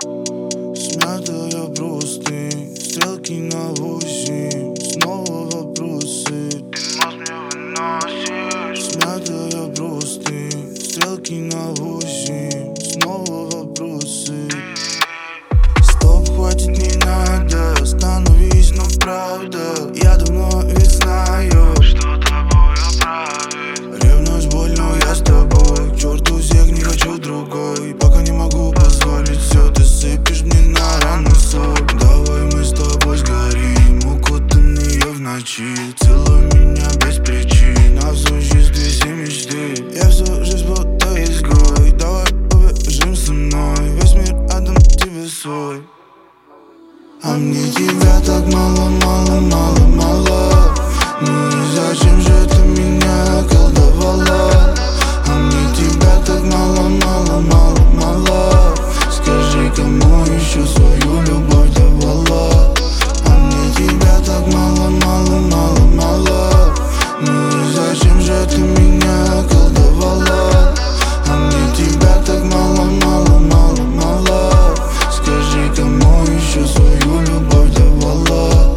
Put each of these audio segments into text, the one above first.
Смятая простынь, стрелки на 8, снова вопросы. Ты мозг мне выносишь. Смятая простынь, стрелки на 8, снова вопросы. Стоп, хватит, не надо, остановись, но правда. Я давно ведь знаю, что тобой правит. ревность боль, но я с тобой. К черту всех, не хочу другой. Пока не могу позволить все, ты сыпешь мне на рану соль. Давай мы с тобой сгорим, укутанные в ночи. Целуй меня без причин, на всю жизнь две мечты. Я всю жизнь будто изгой. Давай побежим со мной, весь мир отдам тебе свой. А мне тебя так мало, мало, мало, мало. Ну и зачем же ты меня околдовала? А мне тебя так мало, мало, мало, мало. Скажи, кому еще свою любовь давала? А мне тебя так мало, мало, мало, мало. Ну и зачем же ты меня околдовала? А мне тебя так мало, мало, мало, мало. Скажи, кому еще свою любовь давала?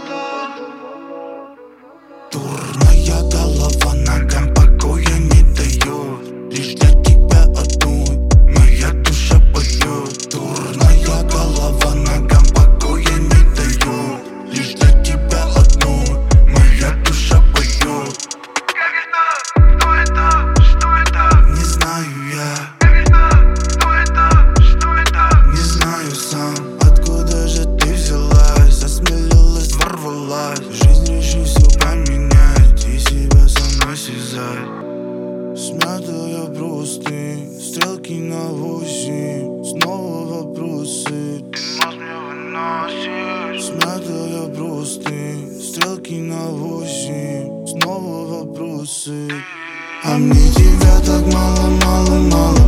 Дурная голова ногам покоя не дает. Лишь для тебя одной моя душа поет. Дурная голова ногам покоя не дает. Лишь для тебя одной моя душа поет. Как это? Кто это? Что это? Не знаю я, Как это? Кто это? Что это? не знаю сам. Откуда же ты взялась? Осмелилась, ворвалась. Жизнь реши все поменять и себя со мной связать. Смятая простынь, стрелки на 8, снова вопросы. Ты мозг мне выносишь. Смятая простынь, стрелки на 8, снова вопросы. А мне тебя так мало, мало, мало,